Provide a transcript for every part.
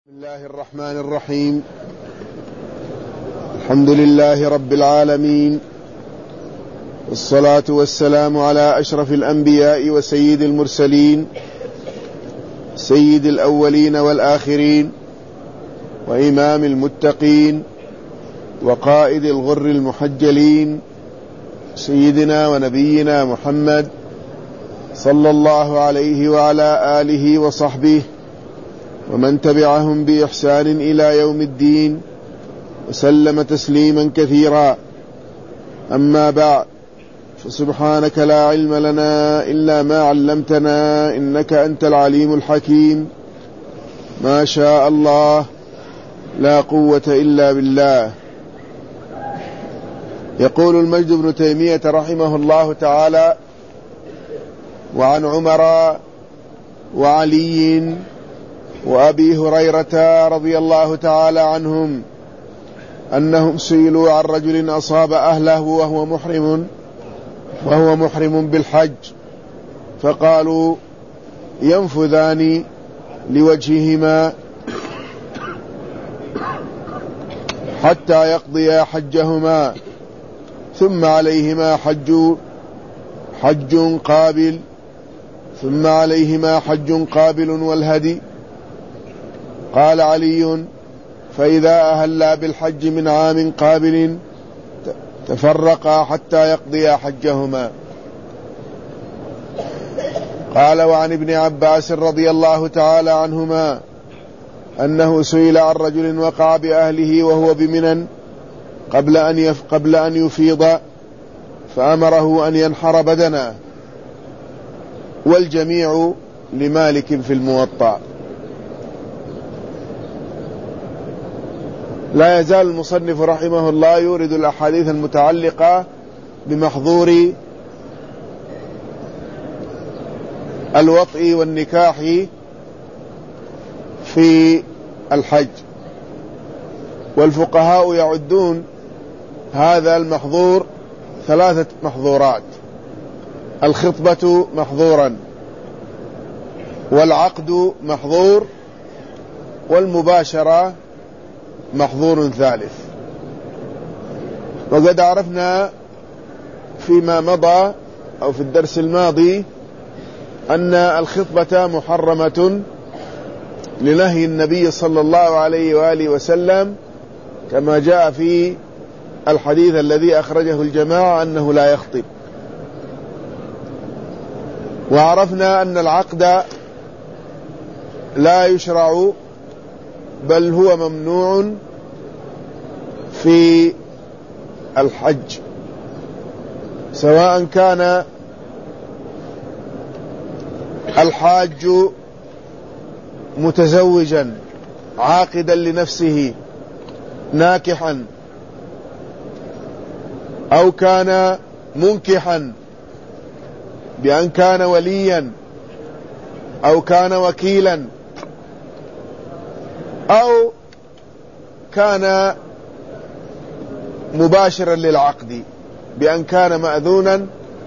بسم الله الرحمن الرحيم. الحمد لله رب العالمين، والصلاة والسلام على أشرف الأنبياء وسيد المرسلين، سيد الأولين والآخرين، وإمام المتقين، وقائد الغر المحجلين، سيدنا ونبينا محمد صلى الله عليه وعلى آله وصحبه ومن تبعهم بإحسان إلى يوم الدين، وسلم تسليما كثيرا. أما بعد، فسبحانك لا علم لنا إلا ما علمتنا إنك أنت العليم الحكيم. ما شاء الله، لا قوة إلا بالله. يقول المجد بن تيمية رحمه الله تعالى: وعن عمر وعلي وأبي هريرة رضي الله تعالى عنهم أنهم سئلوا عن رجل أصاب أهله وهو محرم بالحج، فقالوا: ينفذان لوجههما حتى يقضيا حجهما، ثم عليهما حج قابل، ثم عليهما حج قابل والهدي. قال علي: فإذا أهلا بالحج من عام قابل تفرقا حتى يقضيا حجهما. قال: وعن ابن عباس رضي الله تعالى عنهما أنه سئل عن رجل وقع بأهله وهو بمنى قبل أن يفيض، فأمره أن ينحر بدنا. والجميع لمالك في الموطأ. لا يزال المصنف رحمه الله يورد الأحاديث المتعلقة بمحظور الوطء والنكاح في الحج، والفقهاء يعدون هذا المحظور 3 محظورات: الخطبة محظورا، والعقد محظور، والمباشرة محظور ثالث. وقد عرفنا فيما مضى أو في الدرس الماضي أن الخطبة محرمة لنهي النبي صلى الله عليه وآله وسلم، كما جاء في الحديث الذي أخرجه الجماعة أنه لا يخطب. وعرفنا أن العقد لا يشرع، بل هو ممنوع في الحج، سواء كان الحاج متزوجا عاقدا لنفسه ناكحا، أو كان منكحا بأن كان وليا أو كان وكيلا، أو كان مباشرا للعقد بأن كان مأذونا.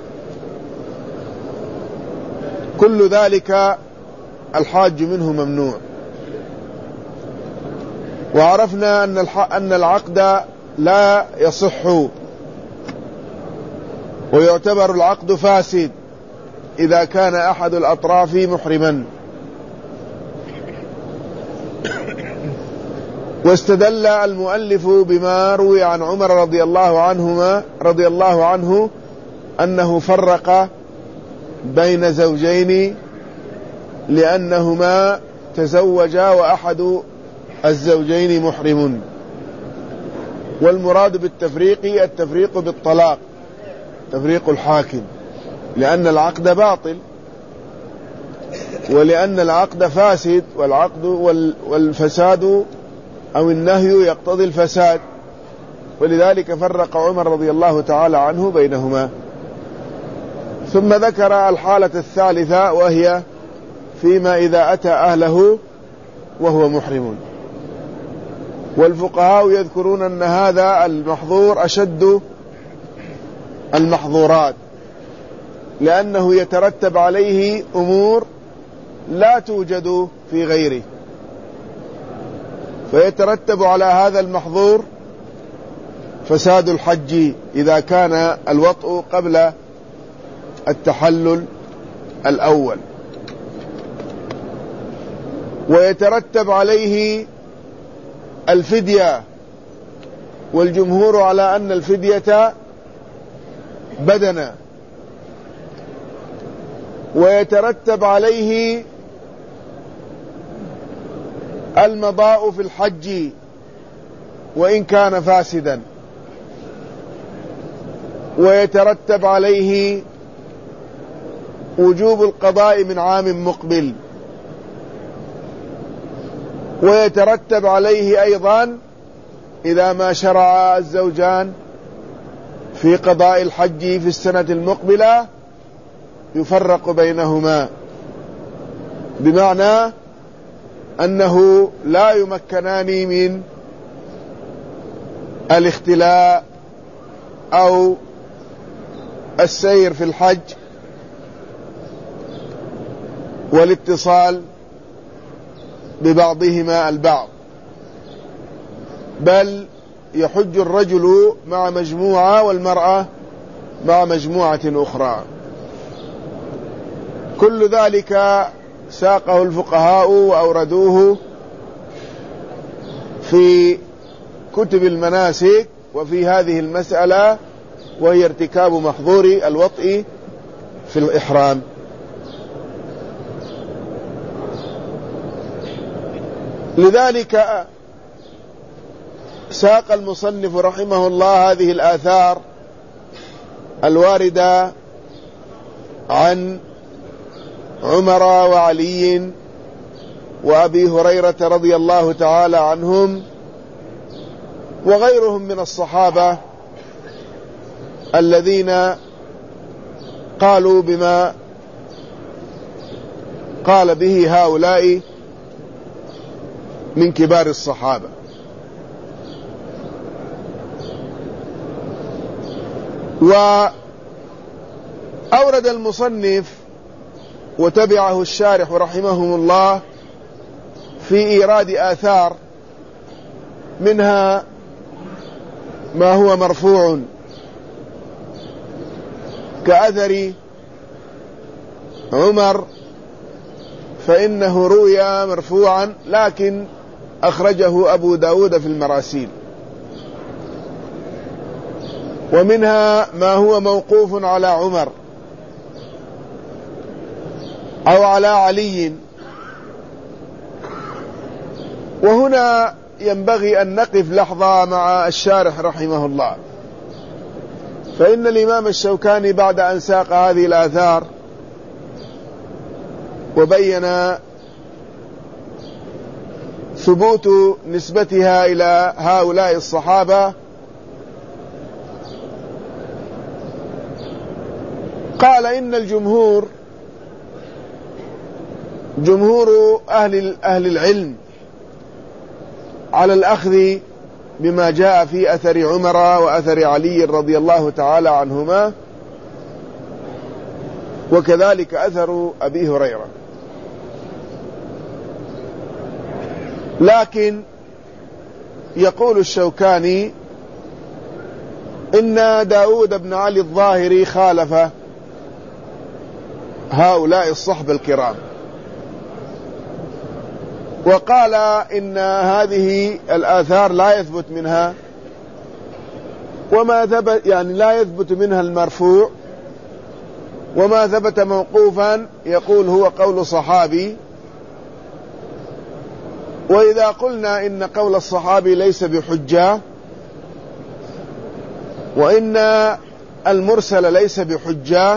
كل ذلك الحاج منه ممنوع. وعرفنا أن العقد لا يصح، ويعتبر العقد فاسد إذا كان أحد الأطراف محرما. واستدل المؤلف بما روي عن عمر رضي الله عنه أنه فرق بين زوجين لأنهما تزوجا وأحد الزوجين محرم. والمراد بالتفريق التفريق بالطلاق، تفريق الحاكم، لأن العقد باطل، ولأن العقد فاسد، والفساد أو النهي يقتضي الفساد، ولذلك فرق عمر رضي الله تعالى عنه بينهما. ثم ذكر الحالة الثالثة، وهي فيما إذا أتى أهله وهو محرم. والفقهاء يذكرون أن هذا المحظور أشد المحظورات، لأنه يترتب عليه أمور لا توجد في غيره. فيترتب على هذا المحظور فساد الحج إذا كان الوطء قبل التحلل الأول، ويترتب عليه الفدية، والجمهور على أن الفدية بدنة، ويترتب عليه المضاء في الحج وإن كان فاسدا، ويترتب عليه وجوب القضاء من عام مقبل، ويترتب عليه أيضا إذا ما شرع الزوجان في قضاء الحج في السنة المقبلة يفرق بينهما، بمعنى أنه لا يمكنان من الاختلاء أو السير في الحج والاتصال ببعضهما البعض، بل يحج الرجل مع مجموعة والمرأة مع مجموعة أخرى. كل ذلك ساقه الفقهاء وأوردوه في كتب المناسك وفي هذه المسألة، وهي ارتكاب محظور الوطء في الإحرام. لذلك ساق المصنف رحمه الله هذه الآثار الواردة عن عمر وعلي وأبي هريرة رضي الله تعالى عنهم وغيرهم من الصحابة الذين قالوا بما قال به هؤلاء من كبار الصحابة. وأورد المصنف وتبعه الشارح رحمهم الله في إيراد آثار، منها ما هو مرفوع كأثر عمر، فإنه روي مرفوعا لكن أخرجه أبو داود في المراسيل، ومنها ما هو موقوف على عمر أو على علي. وهنا ينبغي أن نقف لحظة مع الشارح رحمه الله، فإن الإمام الشوكاني بعد أن ساق هذه الآثار وبين ثبوت نسبتها إلى هؤلاء الصحابة قال إن الجمهور، جمهور أهل العلم، على الأخذ بما جاء في أثر عمر وأثر علي رضي الله تعالى عنهما، وكذلك أثر أبي هريرة. لكن يقول الشوكاني إن داود بن علي الظاهري خالف هؤلاء الصحب الكرام، وقال إن هذه الآثار لا يثبت منها وما ثبت، يعني لا يثبت منها المرفوع، وما ثبت موقوفا يقول هو قول صحابي. وإذا قلنا إن قول الصحابي ليس بحجة، وإن المرسل ليس بحجة،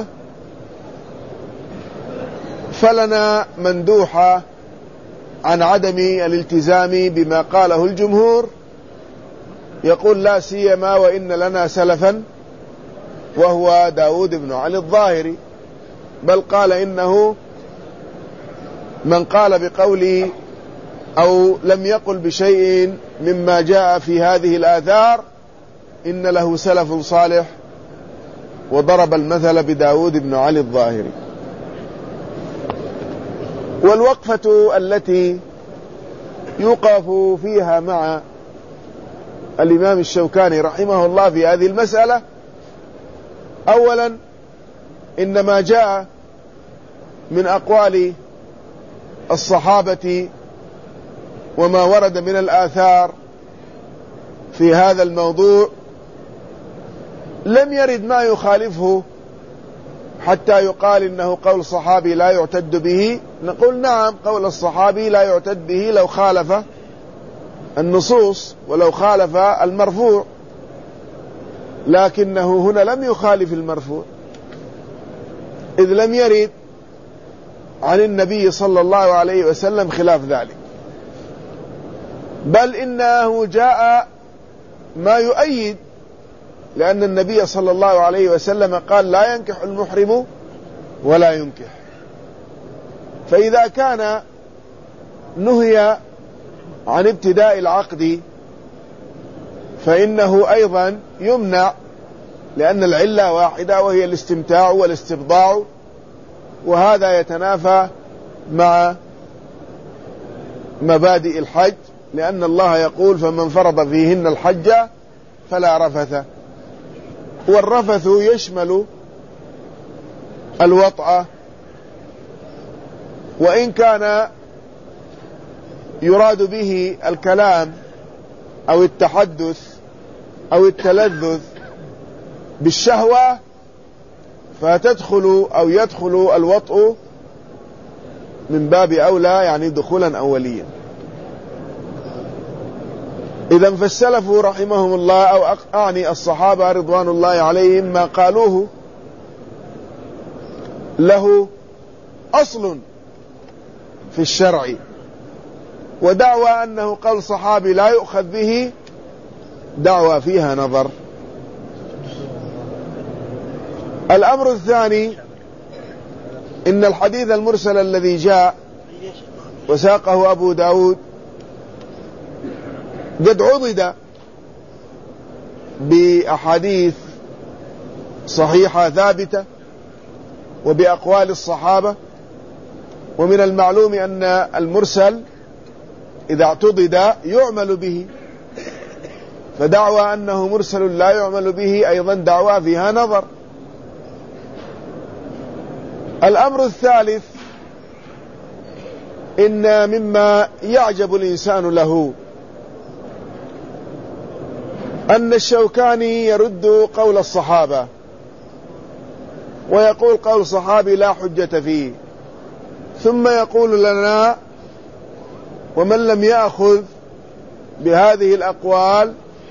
فلنا مندوحة عن عدم الالتزام بما قاله الجمهور. يقول لا سيما وإن لنا سلفا وهو داود بن علي الظاهري، بل قال إنه من قال بقولي أو لم يقل بشيء مما جاء في هذه الآثار إن له سلف صالح، وضرب المثل بداود بن علي الظاهري. والوقفة التي يوقف فيها مع الإمام الشوكاني رحمه الله في هذه المسألة. أولا، إنما جاء من أقوال الصحابة وما ورد من الآثار في هذا الموضوع لم يرد ما يخالفه حتى يقال إنه قول صحابي لا يعتد به. نقول نعم، قول الصحابي لا يعتد به لو خالف النصوص ولو خالف المرفوع، لكنه هنا لم يخالف المرفوع، إذ لم يرد عن النبي صلى الله عليه وسلم خلاف ذلك، بل إنه جاء ما يؤيد، لأن النبي صلى الله عليه وسلم قال لا ينكح المحرم ولا ينكح. فإذا كان نهي عن ابتداء العقد فإنه أيضا يمنع، لأن العلة واحدة وهي الاستمتاع والاستبضاع، وهذا يتنافى مع مبادئ الحج، لأن الله يقول فمن فرض فيهن الحج فلا رفث، والرفث يشمل الوطأ، وإن كان يراد به الكلام أو التحدث أو التلذذ بالشهوة فتدخل أو يدخل الوطء من باب أولى، يعني دخولا أوليا. إذا فالسلف رحمهم الله، أو أعني الصحابة رضوان الله عليهم، ما قالوه له أصل في الشرع، ودعوى أنه قول صحابي لا يؤخذ به دعوى فيها نظر. الأمر الثاني، إن الحديث المرسل الذي جاء وساقه أبو داود قد عضد بأحاديث صحيحة ثابتة وبأقوال الصحابة، ومن المعلوم أن المرسل إذا اعتضد يعمل به، فدعوى أنه مرسل لا يعمل به أيضا دعوى فيها نظر. الأمر الثالث، إن مما يعجب الإنسان له أن الشوكاني يرد قول الصحابة ويقول قول صحابي لا حجة فيه، ثم يقول لنا ومن لم يأخذ بهذه الأقوال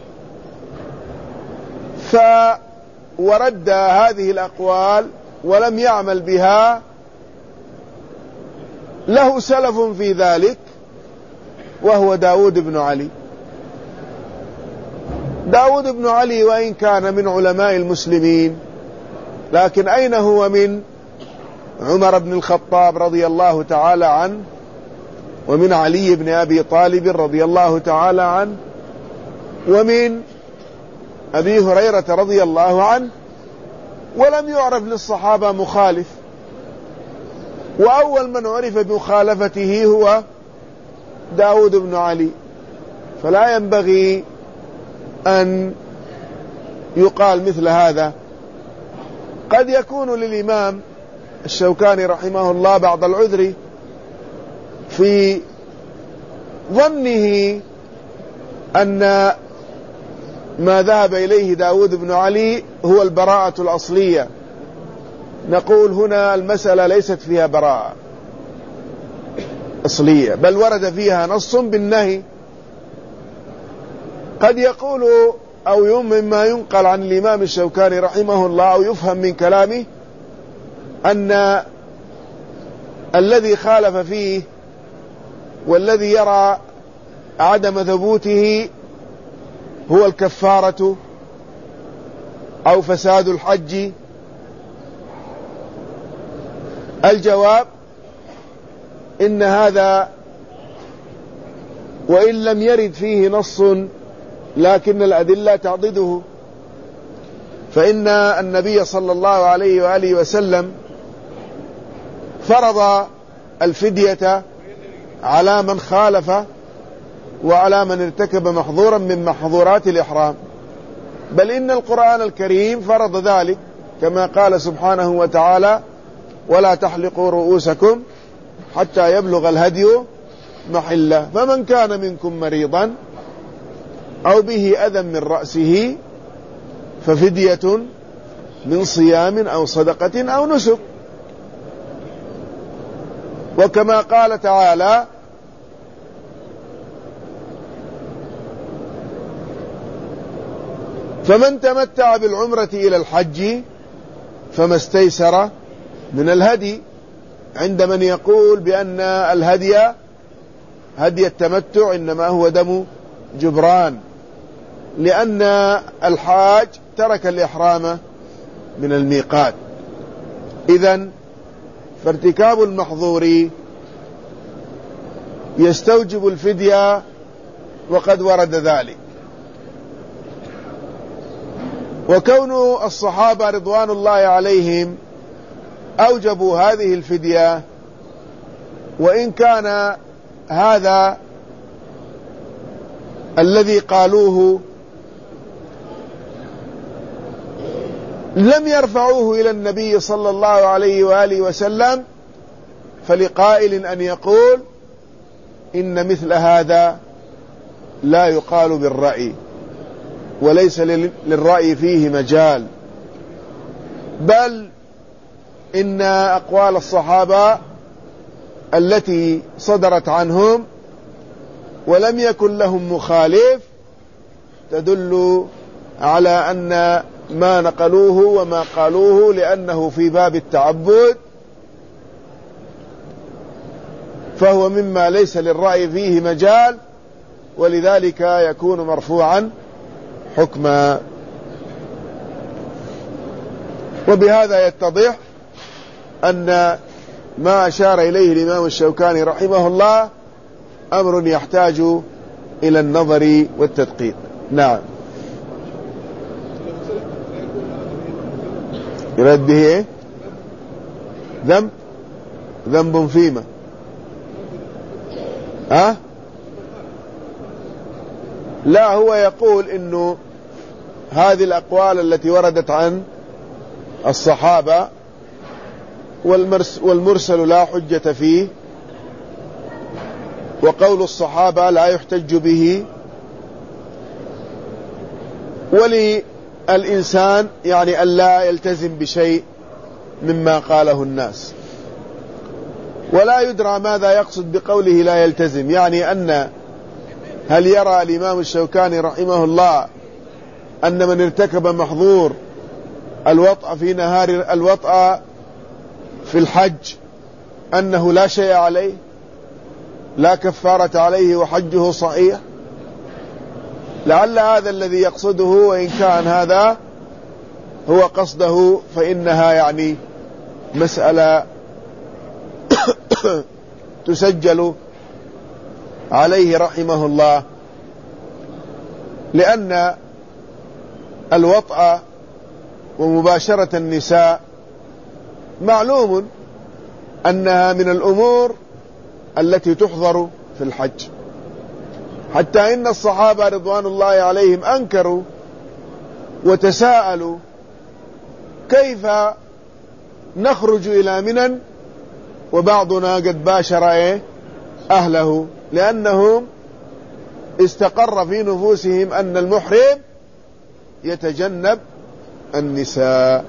ورد هذه الأقوال ولم يعمل بها له سلف في ذلك، وهو داود بن علي. داود بن علي وإن كان من علماء المسلمين، لكن أين هو من عمر بن الخطاب رضي الله تعالى عنه، ومن علي بن أبي طالب رضي الله تعالى عنه، ومن أبي هريرة رضي الله عنه، ولم يعرف للصحابة مخالف، وأول من عرف بمخالفته هو داود بن علي. فلا ينبغي أن يقال مثل هذا. قد يكون للإمام الشوكاني رحمه الله بعض العذر في ظنه أن ما ذهب إليه داود بن علي هو البراءة الأصلية. نقول هنا المسألة ليست فيها براءة أصلية، بل ورد فيها نص بالنهي. قد يقول أو مما ينقل عن الإمام الشوكاني رحمه الله أو يفهم من كلامه أن الذي خالف فيه والذي يرى عدم ثبوته هو الكفارة أو فساد الحج. الجواب إن هذا وإن لم يرد فيه نص لكن الأدلة تعضده، فإن النبي صلى الله عليه وآله وسلم فرض الفدية على من خالف وعلى من ارتكب محظورا من محظورات الإحرام، بل إن القرآن الكريم فرض ذلك كما قال سبحانه وتعالى: ولا تحلقوا رؤوسكم حتى يبلغ الهدي محله، فمن كان منكم مريضا أو به أذى من رأسه ففدية من صيام أو صدقة أو نسك. وكما قال تعالى: فمن تمتع بالعمرة إلى الحج فما استيسر من الهدي، عند من يقول بأن الهدي هدي التمتع إنما هو دم جبران، لأن الحاج ترك الإحرام من الميقات. إذن فارتكاب المحظور يستوجب الفدية، وقد ورد ذلك. وكون الصحابة رضوان الله عليهم أوجبوا هذه الفدية، وإن كان هذا الذي قالوه لم يرفعوه إلى النبي صلى الله عليه وآله وسلم، فلقائل أن يقول إن مثل هذا لا يقال بالرأي، وليس للرأي فيه مجال، بل إن أقوال الصحابة التي صدرت عنهم ولم يكن لهم مخالف تدل على أن ما نقلوه وما قالوه لأنه في باب التعبد فهو مما ليس للرأي فيه مجال، ولذلك يكون مرفوعا حكما. وبهذا يتضح أن ما أشار إليه الإمام الشوكاني رحمه الله أمر يحتاج إلى النظر والتدقيق. نعم. يرد به إيه؟ ذنب فيما لا، هو يقول إنه هذه الأقوال التي وردت عن الصحابة والمرسل لا حجة فيه، وقول الصحابة لا يحتج به، وللإنسان يعني ألا يلتزم بشيء مما قاله الناس، ولا يدرى ماذا يقصد بقوله لا يلتزم، يعني أن هل يرى الإمام الشوكاني رحمه الله أن من ارتكب محظور الوطأ في نهار الوطأ في الحج أنه لا شيء عليه، لا كفارة عليه وحجه صحيح؟ لعل هذا الذي يقصده، وإن كان هذا هو قصده فإنها يعني مسألة تسجل عليه رحمه الله، لأن الوطأ ومباشرة النساء معلوم أنها من الأمور التي تحظر في الحج، حتى إن الصحابة رضوان الله عليهم أنكروا وتساءلوا كيف نخرج إلى منى وبعضنا قد باشر أهله، لأنهم استقر في نفوسهم أن المحرم يتجنب النساء.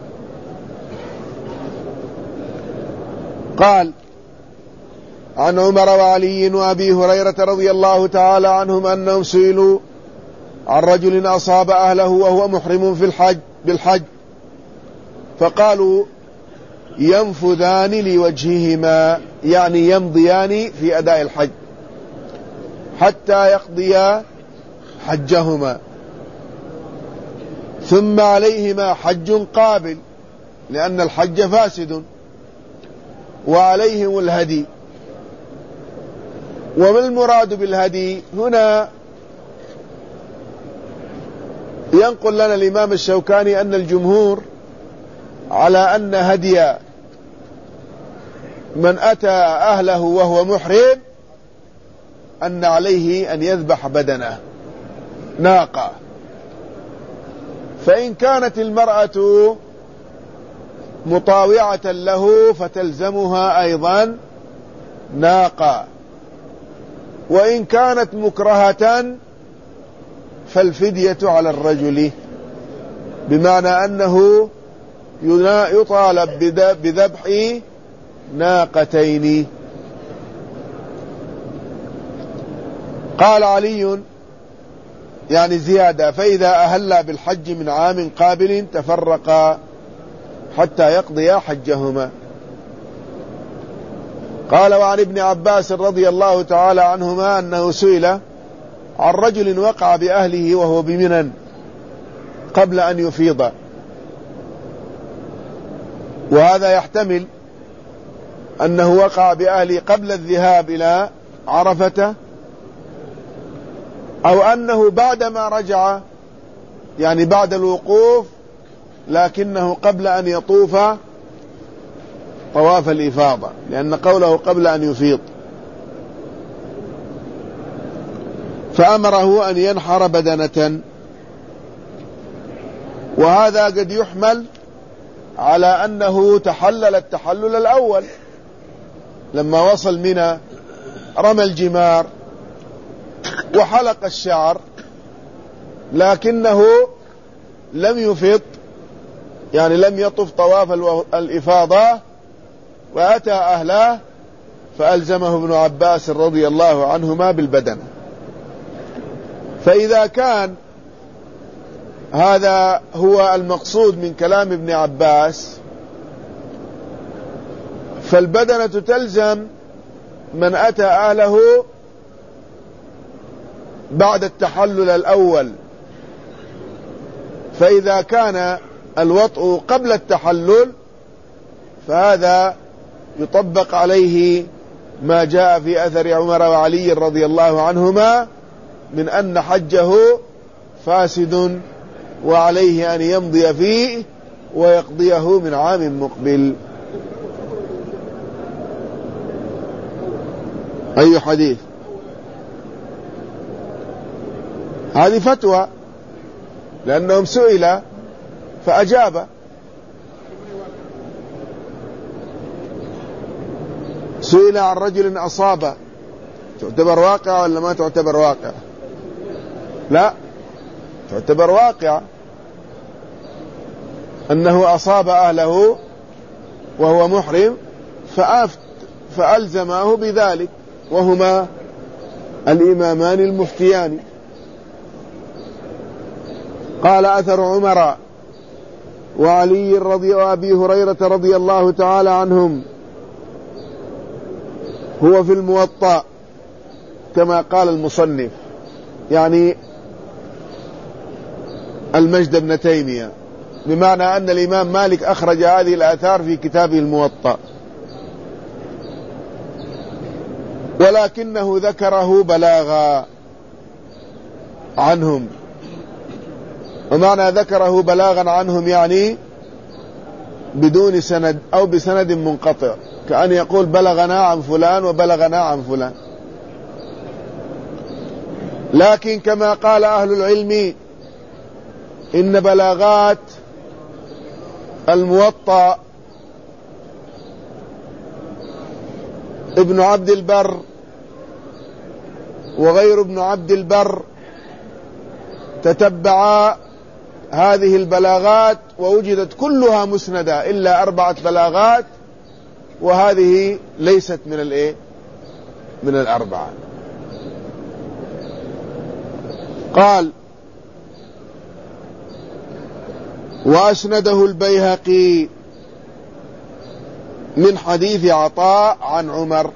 قال: عن عمر وعلي وأبي هريرة رضي الله تعالى عنهم أنهم سئلوا عن رجل أصاب أهله وهو محرم بالحج، فقالوا: ينفذان لوجههما، يعني يمضيان في أداء الحج حتى يقضيا حجهما، ثم عليهما حج قابل لأن الحج فاسد، وعليهم الهدي. وما المراد بالهدي هنا؟ ينقل لنا الإمام الشوكاني أن الجمهور على أن هدي من أتى أهله وهو محرم أن عليه أن يذبح بدنه ناقة. فإن كانت المرأة مطاوعة له فتلزمها أيضا ناقة، وإن كانت مكرهة فالفدية على الرجل، بمعنى أنه يطالب بذبح ناقتين. قال علي يعني زيادة: فإذا أهلا بالحج من عام قابل تفرقا حتى يقضيا حجهما. قال: وعن ابن عباس رضي الله تعالى عنهما أنه سئل عن رجل وقع بأهله وهو بمنى قبل أن يفيض، وهذا يحتمل أنه وقع بأهله قبل الذهاب إلى عرفة، أو أنه بعدما رجع يعني بعد الوقوف، لكنه قبل أن يطوف طواف الإفاضة، لأن قوله قبل أن يفيض، فأمره أن ينحر بدنة. وهذا قد يحمل على أنه تحلل التحلل الأول لما وصل منى، رمى الجمار وحلق الشعر، لكنه لم يفض، يعني لم يطف طواف الإفاضة، وأتى أهله فألزمه ابن عباس رضي الله عنهما بالبدنة. فإذا كان هذا هو المقصود من كلام ابن عباس، فالبدنة تلزم من أتى أهله بعد التحلل الأول. فإذا كان الوطء قبل التحلل فهذا يطبق عليه ما جاء في أثر عمر وعلي رضي الله عنهما من أن حجه فاسد وعليه أن يمضي فيه ويقضيه من عام مقبل. أي حديث؟ هذه فتوى، لأنهم سئل فأجاب. سئل عن رجل أصاب، تعتبر واقع ولا ما تعتبر واقع؟ لا، تعتبر واقع، أنه أصاب أهله وهو محرم فألزماه بذلك، وهما الإمامان المفتيان. قال: أثر عمر وعلي وأبي هريرة رضي الله تعالى عنهم هو في الموطأ كما قال المصنف، يعني المجد بن تيمية، بمعنى أن الإمام مالك أخرج هذه الآثار في كتابه الموطأ، ولكنه ذكره بلاغا عنهم. ومعنى ذكره بلاغا عنهم يعني بدون سند أو بسند منقطع، كأن يقول بلغنا عن فلان وبلغنا عن فلان. لكن كما قال أهل العلم إن بلاغات الموطأ ابن عبد البر وغير ابن عبد البر تتبعا هذه البلاغات ووجدت كلها مسندة إلا 4 بلاغات، وهذه ليست من 4. قال: وأسنده البيهقي من حديث عطاء عن عمر،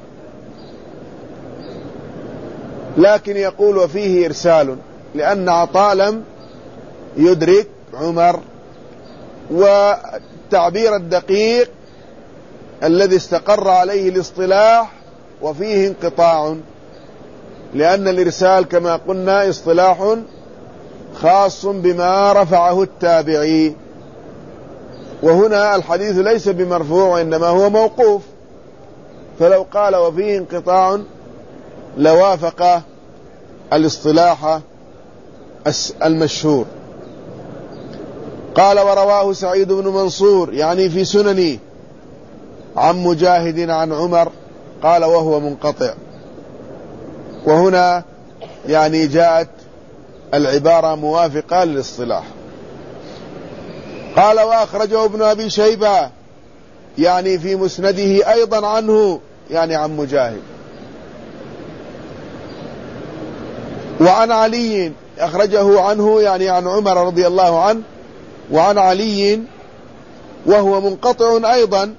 لكن يقول وفيه إرسال، لأن عطاء لم يدرك عمر. والتعبير الدقيق الذي استقر عليه الاصطلاح وفيه انقطاع، لأن الإرسال كما قلنا اصطلاح خاص بما رفعه التابعي، وهنا الحديث ليس بمرفوع إنما هو موقوف، فلو قال وفيه انقطاع لوافق الاصطلاح المشهور. قال ورواه سعيد بن منصور يعني في سننه عن مجاهد عن عمر قال وهو منقطع. وهنا يعني جاءت العبارة موافقة للاصطلاح. قال وأخرجه ابن أبي شيبة يعني في مسنده أيضا عنه يعني عن مجاهد. وعن علي أخرجه عنه يعني عن عمر رضي الله عنه، وعن علي وهو منقطع أيضا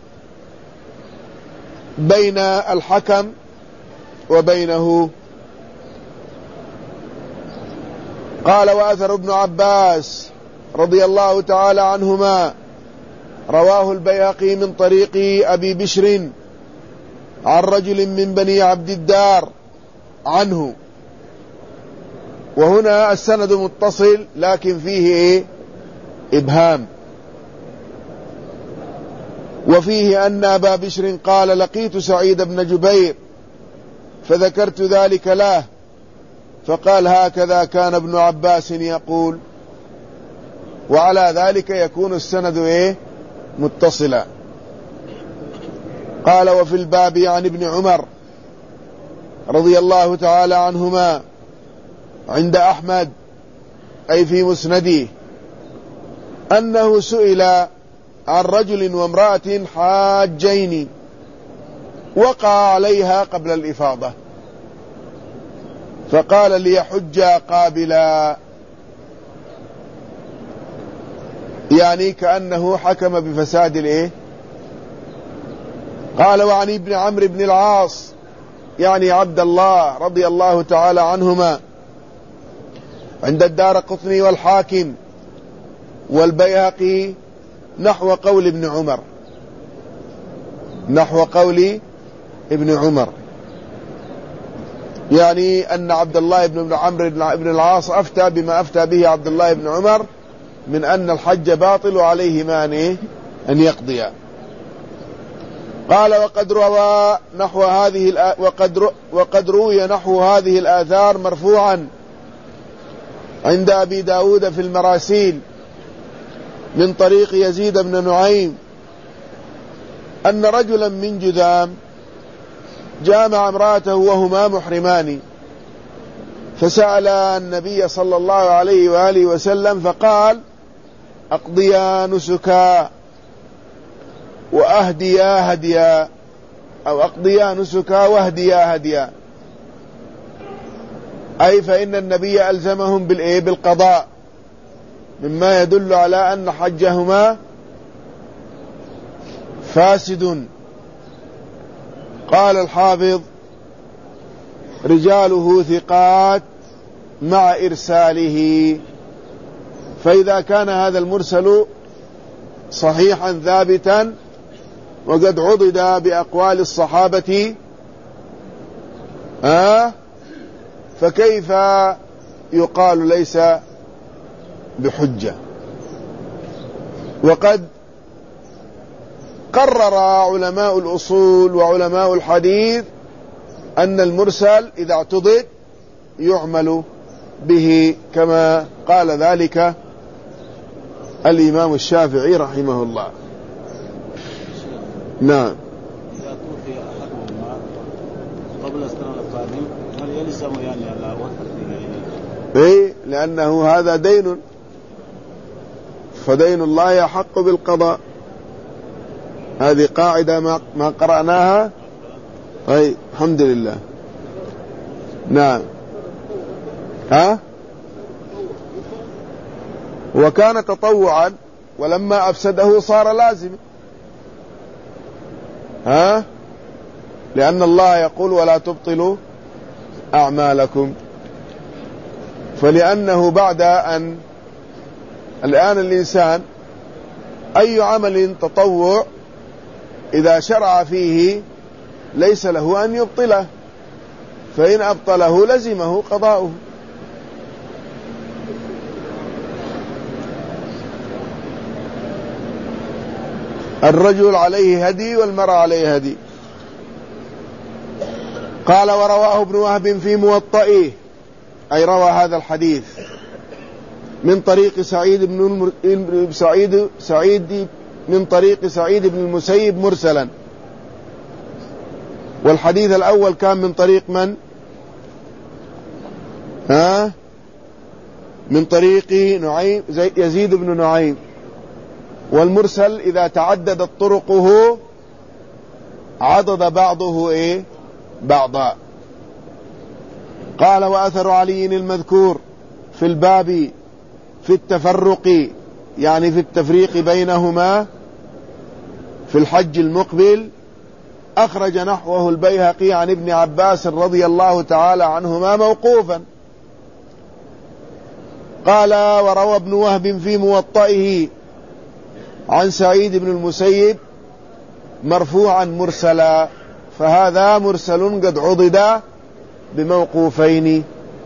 بين الحكم وبينه. قال وأثر ابن عباس رضي الله تعالى عنهما رواه البيهقي من طريق أبي بشر عن رجل من بني عبد الدار عنه، وهنا السند متصل لكن فيه إبهام. وفيه أن أبا بشر قال لقيت سعيد بن جبير فذكرت ذلك له فقال هكذا كان ابن عباس يقول، وعلى ذلك يكون السند متصلا. قال وفي الباب عن ابن عمر رضي الله تعالى عنهما عند أحمد أي في مسنده أنه سئل عن رجل وامرأة حاجين وقع عليها قبل الإفاضة فقال ليحجا قابلا، يعني كأنه حكم بفساد قال وعن ابن عمرو بن العاص يعني عبد الله رضي الله تعالى عنهما عند الدارقطني والحاكم والبيهقي نحو قول ابن عمر، نحو قول ابن عمر، يعني أن عبد الله بن عمرو بن العاص أفتى بما أفتى به عبد الله بن عمر من أن الحج باطل عليهما أن يقضيا. قال وقد روي نحو هذه الآثار مرفوعا عند أبي داود في المراسيل من طريق يزيد بن نعيم أن رجلا من جذام جامع امرأته وهما محرمان فسأل النبي صلى الله عليه وآله وسلم فقال أقضيا نسكا وأهديا هديا، أو أقضيا نسكا وأهديا هديا، أي فإن النبي ألزمهم بالقضاء مما يدل على أن حجهما فاسد. قال الحافظ رجاله ثقات مع إرساله، فإذا كان هذا المرسل صحيحا ثابتا وقد عضد بأقوال الصحابة فكيف يقال ليس بحجة؟ وقد قرر علماء الأصول وعلماء الحديث أن المرسل إذا اعتضد يعمل به كما قال ذلك الإمام الشافعي رحمه الله. نعم. إذا توفي أحدهما قبل السنة القادم هل يلزم يعني على وثق؟ لأنه هذا دين، فدين الله يحق بالقضاء. هذه قاعدة ما قرأناها. الحمد لله. نعم. وكان تطوعا ولما أفسده صار لازم. لأن الله يقول ولا تبطلوا أعمالكم، فلأنه بعد أن الآن الإنسان أي عمل تطوع إذا شرع فيه ليس له أن يبطله، فإن أبطله لزمه قضاؤه. الرجل عليه هدي والمرأة عليه هدي. قال ورواه ابن وهب في موطئه، أي روى هذا الحديث من طريق سعيد بن المسيب مرسلا. والحديث الأول كان من طريق من؟ من طريق نعيم يزيد بن نعيم. والمرسل إذا تعددت طرقه عضد بعضه بعضا. قال وأثر علي المذكور في الباب في التفرق، يعني في التفريق بينهما في الحج المقبل، أخرج نحوه البيهقي عن ابن عباس رضي الله تعالى عنهما موقوفا. قال وروى ابن وهب في موطئه عن سعيد بن المسيب مرفوعا مرسلا، فهذا مرسل قد عضد بموقوفين.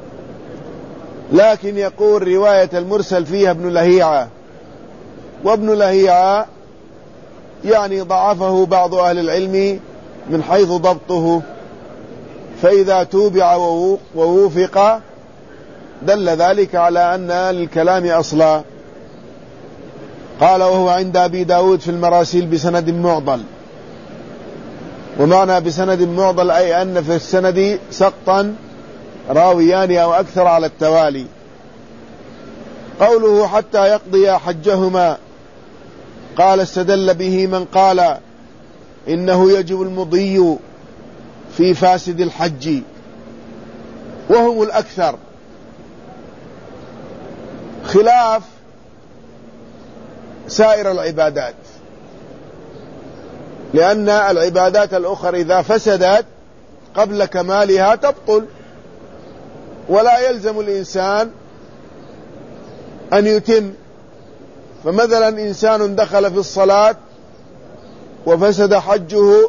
لكن يقول رواية المرسل فيها ابن لهيعة، وابن لهيعة يعني ضعفه بعض أهل العلم من حيث ضبطه، فإذا توبع ووفق دل ذلك على أن للكلام أصلا. قال وهو عند أبي داود في المراسيل بسند معضل. ومعنى بسند معضل أي أن في السند سقطا راويان أو أكثر على التوالي. قوله حتى يقضي حجهما، قال استدل به من قال إنه يجب المضي في فاسد الحج، وهم الأكثر، خلاف سائر العبادات، لأن العبادات الأخرى إذا فسدت قبل كمالها تبطل، ولا يلزم الإنسان أن يتم. فمثلا إنسان دخل في الصلاة وفسد حجه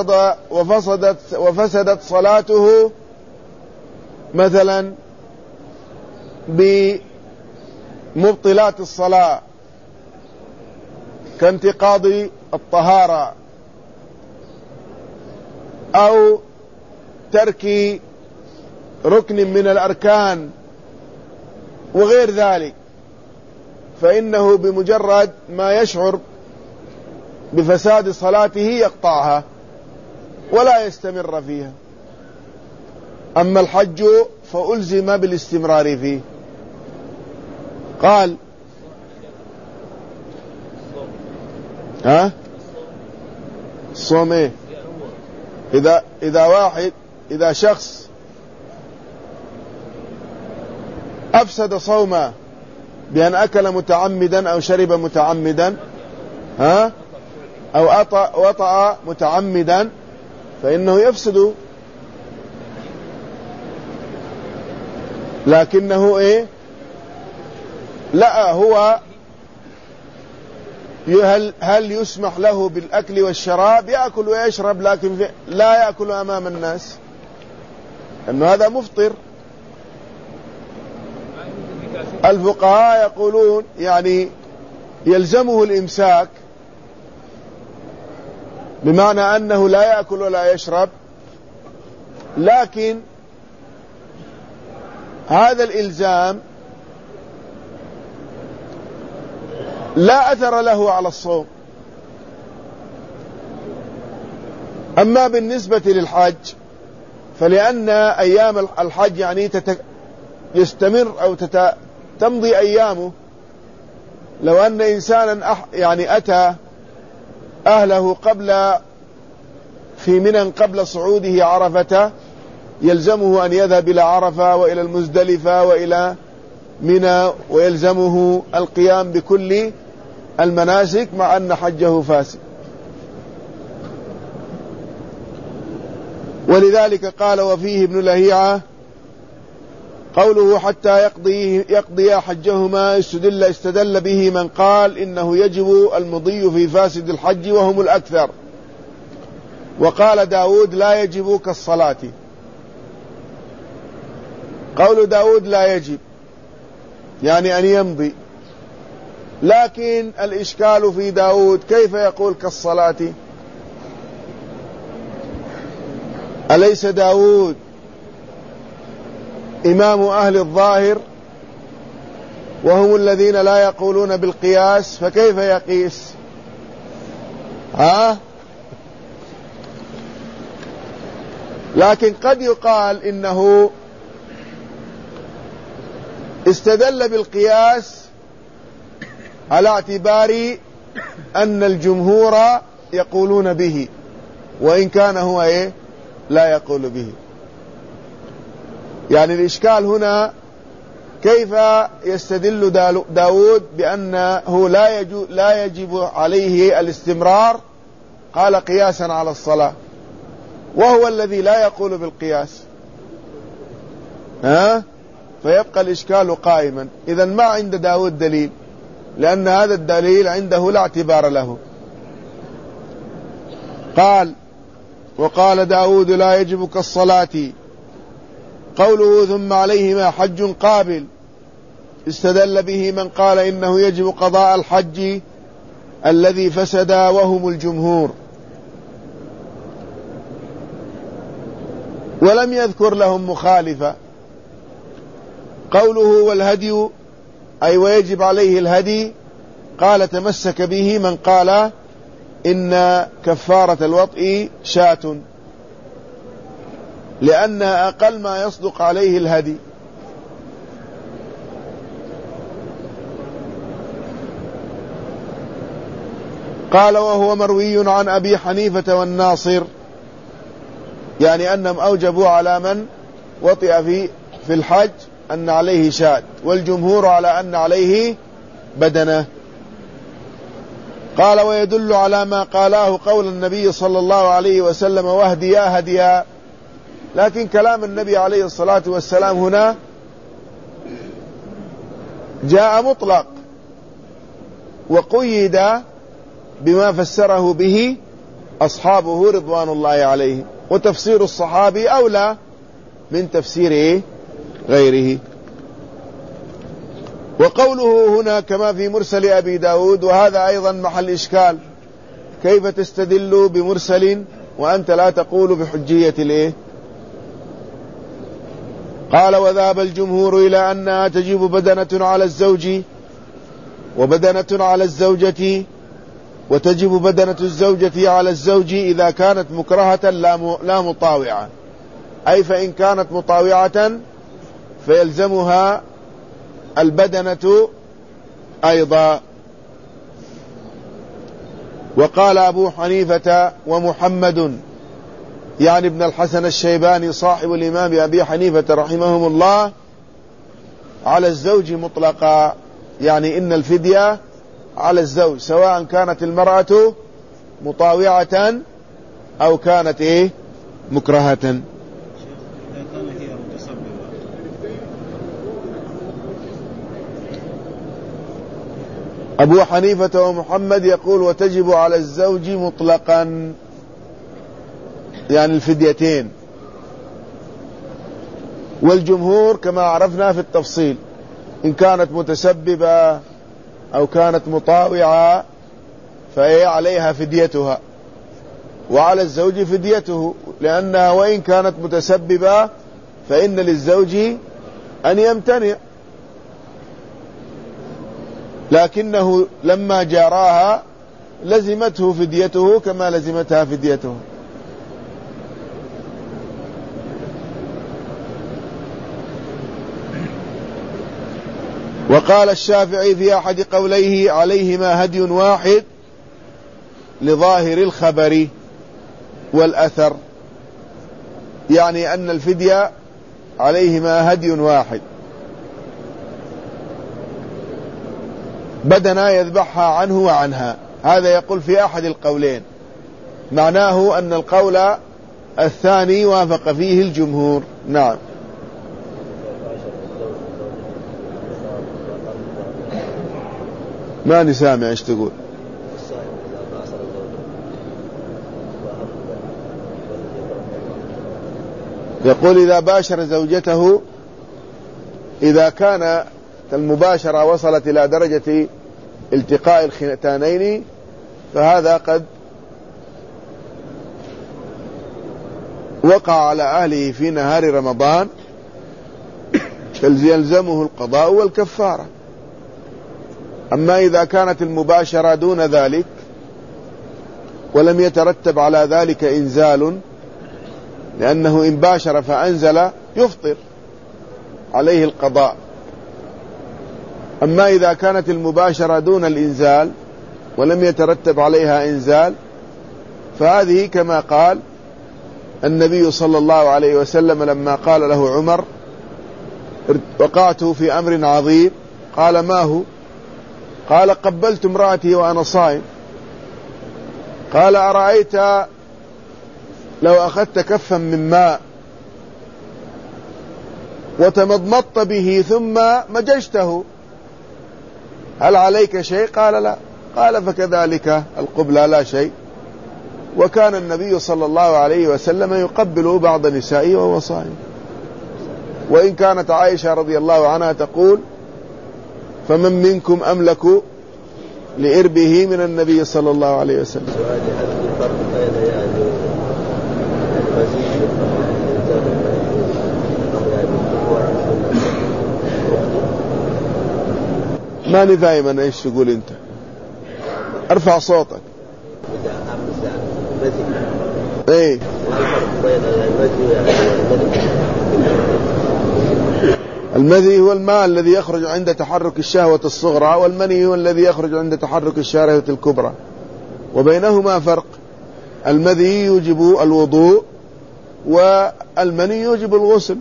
وفسدت صلاته مثلا بمبطلات الصلاة كانتقاض الطهارة أو ترك ركن من الأركان وغير ذلك، فإنه بمجرد ما يشعر بفساد صلاته يقطعها ولا يستمر فيها. أما الحج فألزم بالاستمرار فيه. قال الصوم ايه؟ إذا شخص أفسد صومه بأن أكل متعمدا أو شرب متعمدا أو وطأ متعمدا فإنه يفسد، لكنه لا هو هل يسمح له بالأكل والشراب؟ يأكل ويشرب، لكن لا يأكل أمام الناس، أنه هذا مفطر. الفقهاء يقولون يعني يلزمه الإمساك، بمعنى أنه لا يأكل ولا يشرب، لكن هذا الإلزام لا أثر له على الصوم. أما بالنسبة للحج فلأن أيام الحج يعني يستمر أو تمضي أيامه. لو أن إنسانا يعني أتى أهله في منى قبل صعوده عرفة، يلزمه أن يذهب إلى عرفة وإلى المزدلفة وإلى منى، ويلزمه القيام بكل المناسك مع أن حجه فاسد. ولذلك قال وفيه ابن لهيعة قوله حتى يقضي حجهما استدل به من قال إنه يجب المضي في فاسد الحج وهم الأكثر. وقال داود لا يجب كالصلاة. قول داود لا يجب يعني أن يمضي، لكن الإشكال في داود كيف يقول كالصلاة؟ أليس داود إمام أهل الظاهر وهم الذين لا يقولون بالقياس، فكيف يقيس؟ لكن قد يقال إنه استدل بالقياس على اعتبار أن الجمهور يقولون به، وإن كان هو لا يقول به. يعني الإشكال هنا كيف يستدل داود بأنه لا يجب عليه الاستمرار، قال قياسا على الصلاة، وهو الذي لا يقول بالقياس. فيبقى الإشكال قائما. إذن ما عند داود دليل، لأن هذا الدليل عنده لا اعتبار له. قال: وقال داود لا يجب كالصلاة. قوله ثم عليهما حج قابل استدل به من قال إنه يجب قضاء الحج الذي فسد وهم الجمهور، ولم يذكر لهم مخالفة. قوله والهدي أي ويجب عليه الهدي، قال تمسك به من قال إن كفارة الوطء شاة، لأن أقل ما يصدق عليه الهدي. قال وهو مروي عن أبي حنيفة والناصر، يعني أنهم أوجبوا على من وطئ في الحج أن عليه شاة، والجمهور على أن عليه بدنة. قال ويدل على ما قاله قول النبي صلى الله عليه وسلم واهديا هديا، لكن كلام النبي عليه الصلاة والسلام هنا جاء مطلق وقيد بما فسره به أصحابه رضوان الله عليه، وتفسير الصحابي أولى من تفسير غيره. وقوله هنا كما في مرسل أبي داود، وهذا أيضا محل إشكال، كيف تستدل بمرسل وأنت لا تقول بحجية قال وذهب الجمهور إلى أنها تجب بدنة على الزوج وبدنة على الزوجة، وتجب بدنة الزوجة على الزوج إذا كانت مكرهة لا مطاوعة، أي فإن كانت مطاوعة فيلزمها البدنة أيضا. وقال أبو حنيفة ومحمد، يعني ابن الحسن الشيباني صاحب الإمام أبي حنيفة رحمهم الله، على الزوج مطلقا، يعني إن الفدية على الزوج سواء كانت المرأة مطاوعة أو كانت مكرهة. أبو حنيفة ومحمد يقول وتجب على الزوج مطلقا، يعني الفديتين. والجمهور كما عرفنا في التفصيل إن كانت متسببة أو كانت مطاوعة فهي عليها فديتها، وعلى الزوج فديته، لأنها وإن كانت متسببة فإن للزوج أن يمتنع، لكنه لما جاراها لزمته فديته كما لزمتها فديته. وقال الشافعي في أحد قوليه عليهما هدي واحد لظاهر الخبر والأثر، يعني أن الفدية عليهما هدي واحد، بدنا يذبحها عنه وعنها. هذا يقول في أحد القولين، معناه أن القول الثاني وافق فيه الجمهور. نعم. ما نسامع ايش تقول. يقول إذا باشر زوجته، إذا كان المباشرة وصلت إلى درجة التقاء الختانين فهذا قد وقع على أهله في نهار رمضان يلزمه القضاء والكفارة. أما إذا كانت المباشرة دون ذلك ولم يترتب على ذلك إنزال، لأنه إن باشر فأنزل يفطر عليه القضاء. أما إذا كانت المباشرة دون الإنزال ولم يترتب عليها إنزال فهذه كما قال النبي صلى الله عليه وسلم لما قال له عمر: وقعت في أمر عظيم. قال: ما هو؟ قال: قبلت امرأتي وأنا صائم. قال: أرأيت لو أخذت كفا من ماء وتمضمضت به ثم مججته هل عليك شيء؟ قال: لا. قال: فكذلك القبلة لا شيء. وكان النبي صلى الله عليه وسلم يقبل بعض نسائه وهو صائم. وإن كانت عائشة رضي الله عنها تقول: فمن منكم أملك لإربه من النبي صلى الله عليه وسلم. ماني فاهم ايش تقول انت، ارفع صوتك. ايه المذي هو الماء الذي يخرج عند تحرك الشهوة الصغرى، والمني هو الذي يخرج عند تحرك الشهوة الكبرى، وبينهما فرق. المذي يوجب الوضوء والمني يوجب الغسل.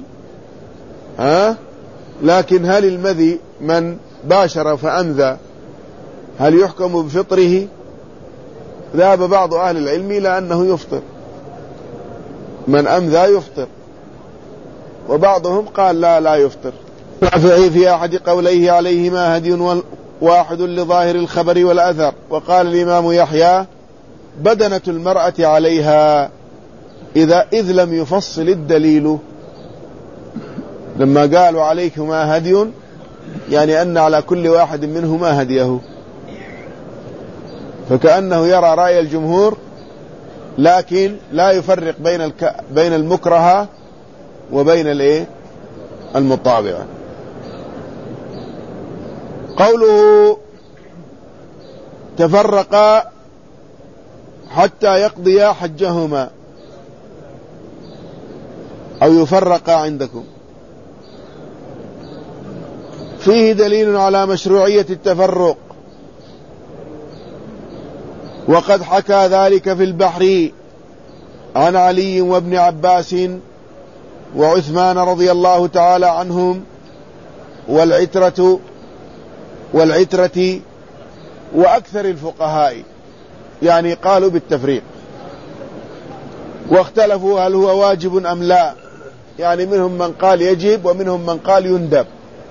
لكن هل المذي من باشر فأمذى هل يحكم بفطره؟ ذهب بعض أهل العلم إلى أنه يفطر، من أمذى يفطر، وبعضهم قال لا يفطر. الشافعي في أحد قوليه عليهما هدي واحد لظاهر الخبر والأثر. وقال الإمام يحيى: بدنة المرأة عليها إذ لم يفصل الدليل. لما قالوا عليكما هدي يعني أن على كل واحد منهما هديه، فكأنه يرى رأي الجمهور لكن لا يفرق بين المكرهة وبين المطابعة. قوله تفرقا حتى يقضيا حجهما أو يفرقا عندكم، فيه دليل على مشروعية التفرق، وقد حكى ذلك في البحر عن علي وابن عباس وعثمان رضي الله تعالى عنهم والعترة وأكثر الفقهاء، يعني قالوا بالتفريق، واختلفوا هل هو واجب أم لا، يعني منهم من قال يجب ومنهم من قال يندب.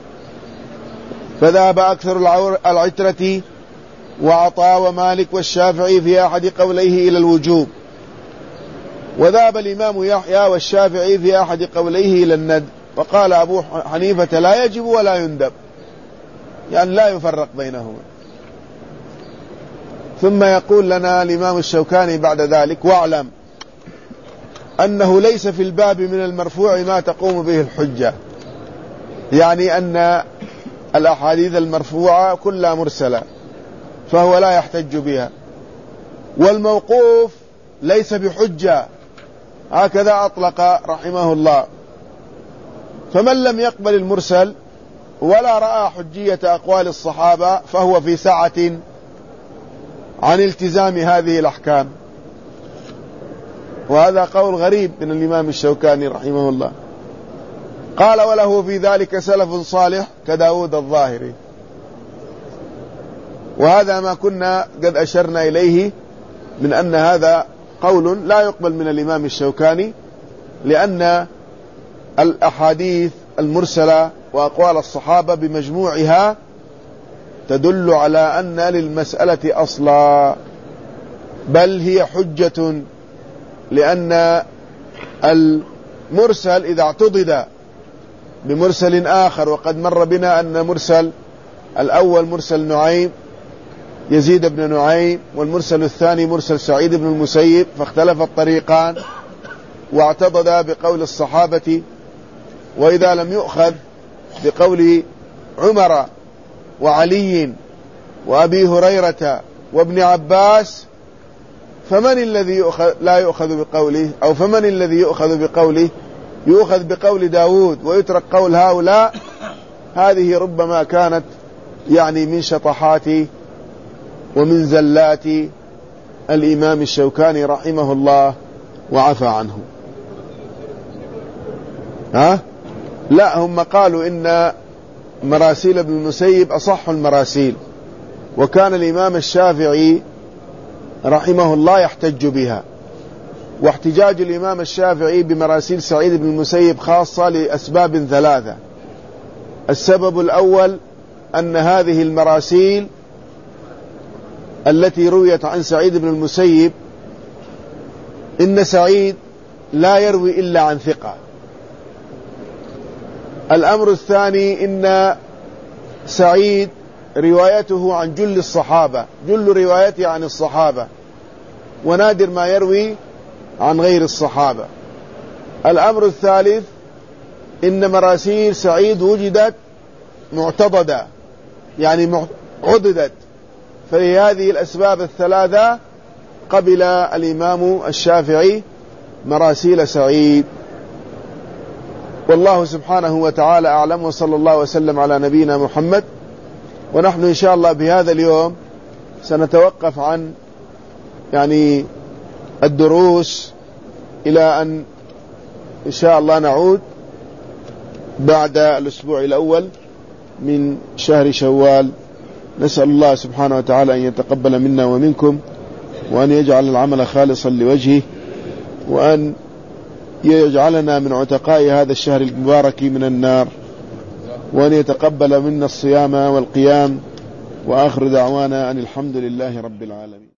فذهب أكثر العترة وعطاء ومالك والشافعي في أحد قوليه إلى الوجوب، وذهب الإمام يحيى والشافعي في أحد قوليه إلى الندب، وقال أبو حنيفة لا يجب ولا يندب، يعني لا يفرق بينهما. ثم يقول لنا الإمام الشوكاني بعد ذلك: واعلم أنه ليس في الباب من المرفوع ما تقوم به الحجة، يعني أن الأحاديث المرفوعة كلها مرسلة فهو لا يحتج بها، والموقوف ليس بحجة، هكذا أطلق رحمه الله. فمن لم يقبل المرسل ولا رأى حجية أقوال الصحابة فهو في سعة عن التزام هذه الأحكام. وهذا قول غريب من الإمام الشوكاني رحمه الله. قال: وله في ذلك سلف صالح كداود الظاهري. وهذا ما كنا قد أشرنا إليه من أن هذا قول لا يقبل من الإمام الشوكاني، لأن الأحاديث المرسلة وأقوال الصحابة بمجموعها تدل على أن للمسألة أصلا، بل هي حجة، لأن المرسل إذا اعتضد بمرسل آخر، وقد مر بنا أن مرسل الأول مرسل نعيم يزيد بن نعيم، والمرسل الثاني مرسل سعيد بن المسيب، فاختلف الطريقان، واعتضد بقول الصحابة. وإذا لم يؤخذ بقول عمر وعلي وأبي هريرة وابن عباس، فمن الذي لا يؤخذ بقوله؟ أو فمن الذي يؤخذ بقوله؟ يؤخذ بقول داود ويترك قول هؤلاء. هذه ربما كانت يعني من شطحات ومن زلات الإمام الشوكاني رحمه الله وعفى عنه. لا، هم قالوا إن مراسيل ابن المسيب أصح المراسيل، وكان الإمام الشافعي رحمه الله يحتج بها. واحتجاج الإمام الشافعي بمراسيل سعيد بن المسيب خاصة لأسباب ثلاثة. السبب الأول أن هذه المراسيل التي رويت عن سعيد بن المسيب، إن سعيد لا يروي إلا عن ثقة. الأمر الثاني إن سعيد روايته عن جل الصحابة، جل روايته عن الصحابة، ونادر ما يروي عن غير الصحابة. الأمر الثالث إن مراسيل سعيد وجدت معتضدة، يعني عضدت. فلهذه الأسباب الثلاثة قبل الإمام الشافعي مراسيل سعيد. والله سبحانه وتعالى أعلم، وصلى الله وسلم على نبينا محمد. ونحن إن شاء الله بهذا اليوم سنتوقف عن يعني الدروس إلى أن إن شاء الله نعود بعد الأسبوع الأول من شهر شوال. نسأل الله سبحانه وتعالى أن يتقبل منا ومنكم، وأن يجعل العمل خالصا لوجهه، وأن يجعلنا من عتقاء هذا الشهر المبارك من النار، وأن يتقبل منا الصيام والقيام. وآخر دعوانا أن الحمد لله رب العالمين.